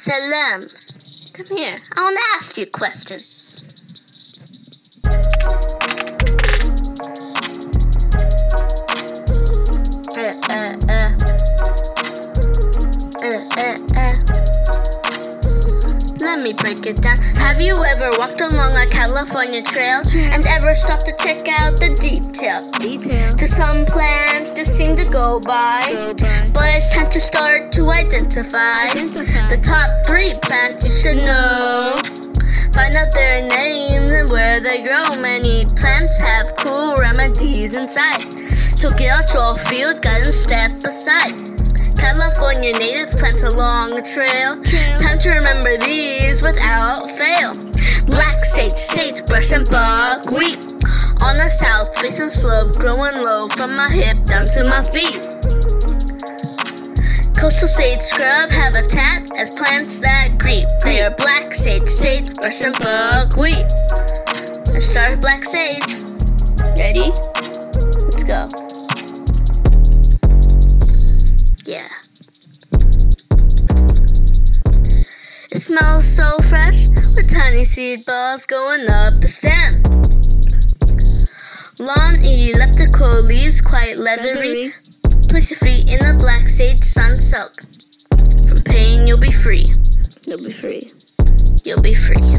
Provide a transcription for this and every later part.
Salams. Come here, I want to ask you a question. Let me break it down. Have you ever walked along a California trail and ever stopped to check out the detail? To some plants just seem to go by, but it's time to start to identify the top 3 plants you should know. Find out their names and where they grow. Many plants have cool remedies inside, so get out your field guide and step aside. California native plants along the trail. Time to remember these without fail. Black sage, sagebrush, and buckwheat. On the south facing slope, growing low from my hip down to my feet. Coastal sage scrub habitat as plants that creep. They are black sage, sagebrush, and buckwheat. Let's start with black sage. Ready? Let's go. Yeah. It smells so fresh with tiny seed balls going up the stem. Long elliptical leaves, quite leathery. Place your feet in the black sage sun soak. From pain you'll be free. You'll be free. You'll be free.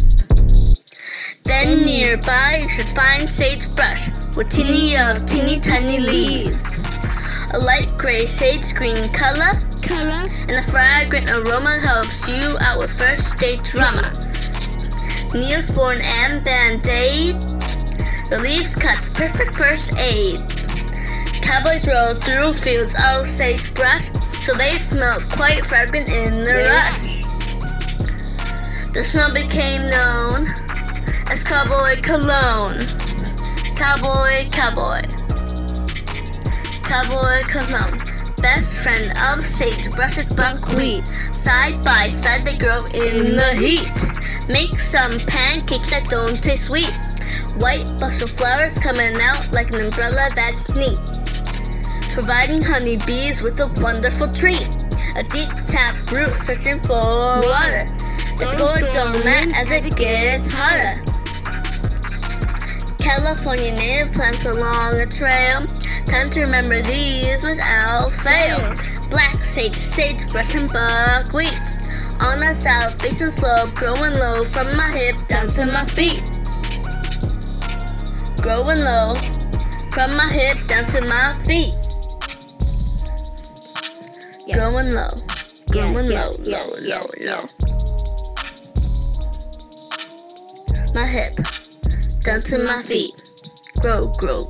Then nearby you should find sagebrush with teeny tiny leaves. A light gray sage green color, and a fragrant aroma helps you out with first stage trauma. Neosporin and Band-Aid relieves cuts, perfect first aid. Cowboys roll through fields of sagebrush, so they smell quite fragrant in the rush. The smell became known as cowboy cologne. Cowboy, cowboy. Cowboy cologne. Best friend of sagebrush is buckwheat. Side by side they grow in the heat. Make some pancakes that don't taste sweet. White bustle flowers coming out like an umbrella, that's neat. Providing honeybees with a wonderful treat. A deep tap root searching for water. Let's go donut as it gets hotter. California native plants along a trail. Time to remember these without fail. Black sage, sagebrush, and buckwheat. On the south facing slope, growing low from my hip down to my feet. Growing low from my hip down to my feet. Growing low, growing low. My hip down to my feet. Grow, low.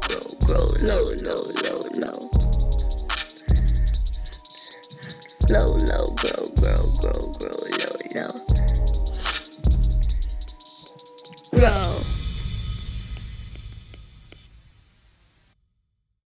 Low, grow, low. Grow.